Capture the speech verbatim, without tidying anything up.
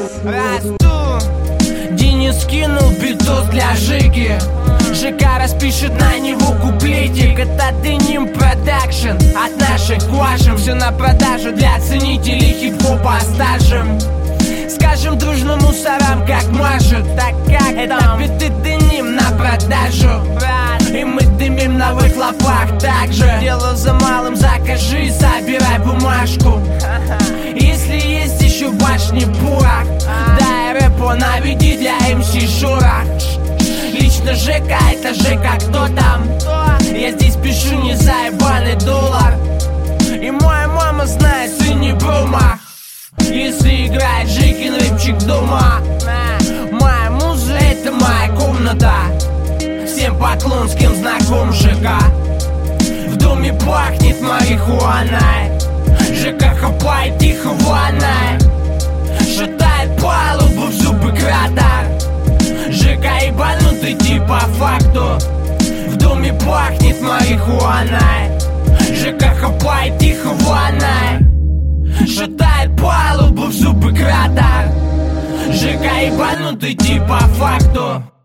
Расту. Денис кинул битос для Жиги. ЖК распишет на него куплетик. Это Деним Продакшн, от наших к вашим. Все на продажу для ценителей хип-хопа стажем. Скажем дружно мусорам, как машут. Так как это биты Деним на продажу. И мы дымим на выхлопах также. Дело за малым, закажи, забирай бумажку. Если есть еще башни бурах, дай рэпу наведи для эм си Шура. Лично ЖК, это ЖК, кто там? Я здесь пишу не за ебаный доллар. И моя мама знает, ты не брума. Если играет Жикин рэпчик дома, моя муза — это моя комната. Всем поклон, с кем знаком ЖК. В доме пахнет марихуаной. ЖК хапает тихо ванной. Шатает палубу в зубы кратер. ЖК ебанутый типа факту. В доме пахнет марихуаной. ЖК хапает тихо ванной. Шатает палубу в зубы кратер. ЖК ебанутый типа факту.